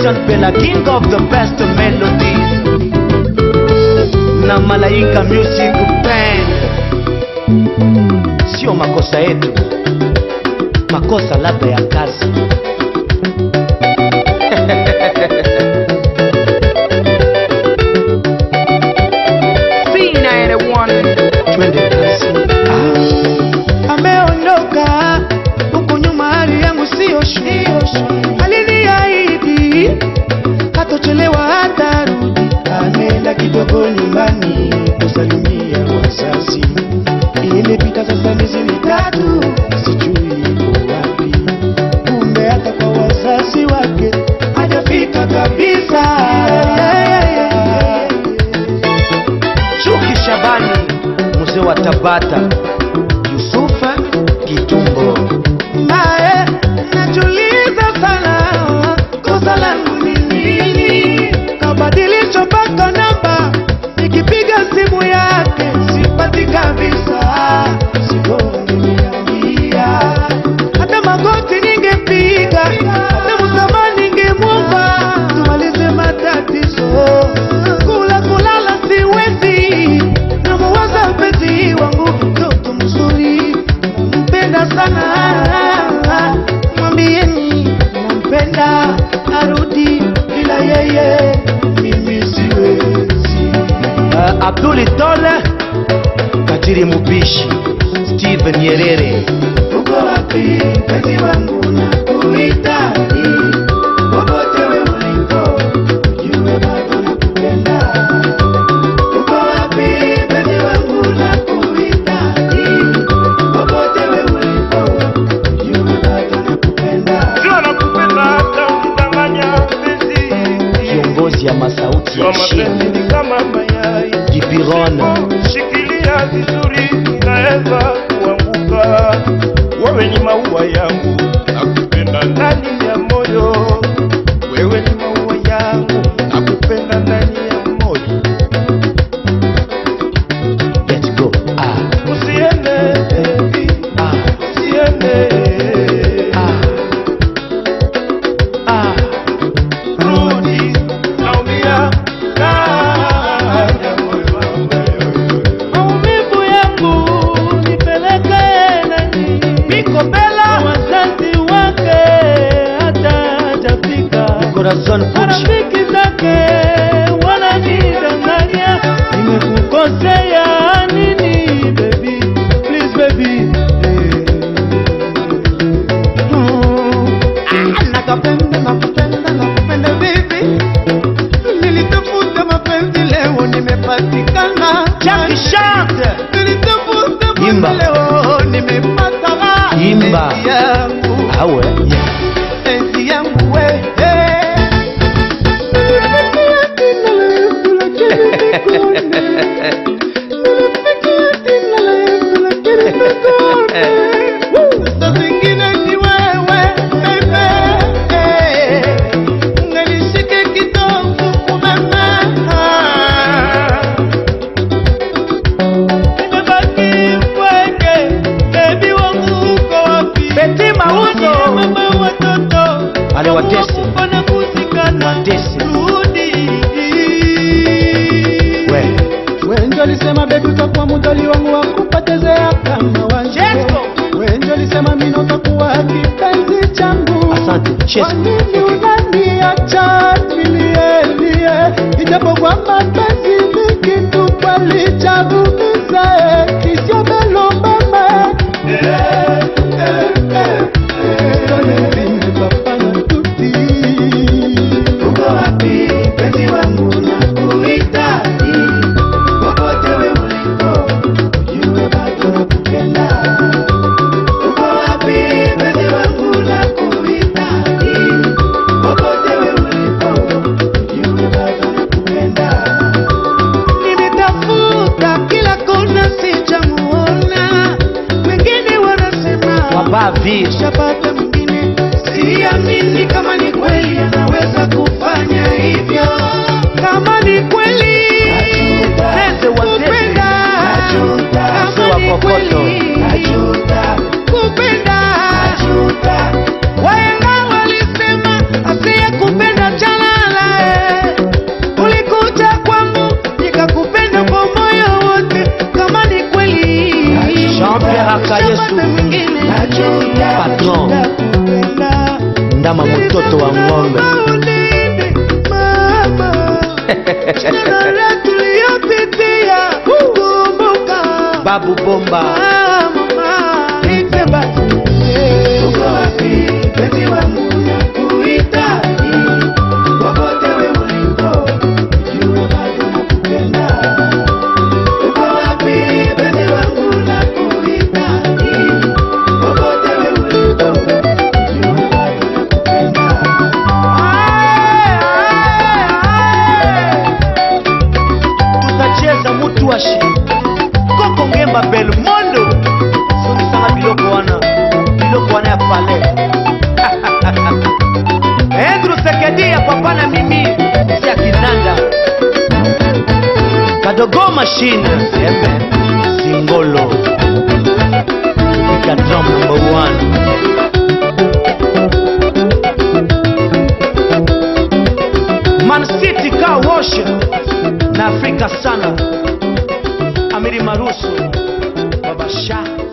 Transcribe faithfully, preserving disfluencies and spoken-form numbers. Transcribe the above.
Christian Bella, king of the best melodies, na Malaika Music Band. Sio makosa yetu, makosa labda ya kazi. C ninety-one Twende kazi. Ah, ameondoka huku nyuma, hali yangu sio shwari. Aliniahidi hatochelewa hatarudi, ameenda kidogo nyumbani kusalimia wazazi. Imepita sasa miezi mitatu, sijui yuko wapi. Kumbe hata kwa wazazi wake hajafika kabisa. Chuki Shabani, mzee wa Tabata, Yusufa Kitumbo. Mae, najuliza sana kosa langu ni nini? Kabadilisha mpaka namba, nikipiga simu yake sipati kabisa. Sio ngeniambia, hata magoti ningepiga, hata msamaha ningemwomba, tumalize matatizo. Kula kulala siwezi, namuwaza mpenzi wangu, mtoto mzuri, nampenda sana. Mwambieni nampenda, arudi, bila yeye mimi siwezi. Uh, Abduli Tole, Katiri Mubishi, Steven Nyerere. Uko wapi mpenzi wangu, nakuhitaji popote wewe ulipo, jue bado nakupenda. Uko wapi mpenzi wangu, nakuhitaji popote wewe ulipo, jue bado nakupenda. Jua nakupenda hata unidanganya mpenzi. Kiongozi ya masauti ya Mapenzi chini, ni kama mayai, Gibirona. shikilia vizuri inaweza kuanguka. Wewe ni maua yangu, nakupenda ndani ya moyo. Wewe ni maua yangu, nakupenda ndani ya moyo. Let's go. Ah, Usiende baby, ah, usiende. ah, ah. Rudi, naumia ndani ya moyo wangu. Maumivu yangu nipeleke nani? Biko Bella, wazazi wake hata hajafika. Corazon Pucci. Marafiki zake wananidanganya, nimekukosea nini baby? Please baby. Oh, ah, nakupenda, nakupenda, nakupenda baby. Nilitafuta mapenzi leo nimepatikana. Jackie Chante. Nilitafuta Imba. mapenzi leo nimepata. Imba. Penzi yangu, Awe. penzi yangu we. Sasa zingine ni wewe baby, ungenishike kidogo umeme. Nimebaki mpweke, baby wangu uko wapi? Beti Mauzo. Mama watoto Ale watese. kufa na kuzikana. Watese. Rudi. We. Wewe ndio ulisema baby utakuwa mdoli wangu wa kupotezea kama wanje. Chesko. Wewe ndio ulisema mimi utakuwa kipenzi changu. Asante, Chesko. Kwa nini unaniacha nilie nilie? Ijapokuwa mapenzi ni kitu kweli cha kuumiza, kisio belo mama. Eh, eh, eh, eh. Nimepapana tuti. Uko wapi penzi wangu, nakuhitaji popote wewe ulipo, jue bado nakupenda. Uko wapi penzi wangu, nakuhitaji popote wewe ulipo, jue bado nakupenda. Nimetafuta kila kona sijamuona, wengine wanasema Wabavi. shapata mwingine. Siamini kama ni kweli anaweza kufanya hivyo. Kama ni kweli Zeze wa Zeze. kupenda, Zeze wa kama ni Kokoto. kweli kupenda, wahenga walisema asiye kupenda chala ndama mtoto wa ng'ombe. Babu Bomba Washi Koko Ngemba Belmondo Sona biloko wana Biloko wana ya pale Andrew Sekedi ya papa na mimi Si ya Kinanda Kadogo Machine Sembe Zingolo Ika drum number one Man City Car Wash Na Afrika sana Amiri Marusu Baba Shah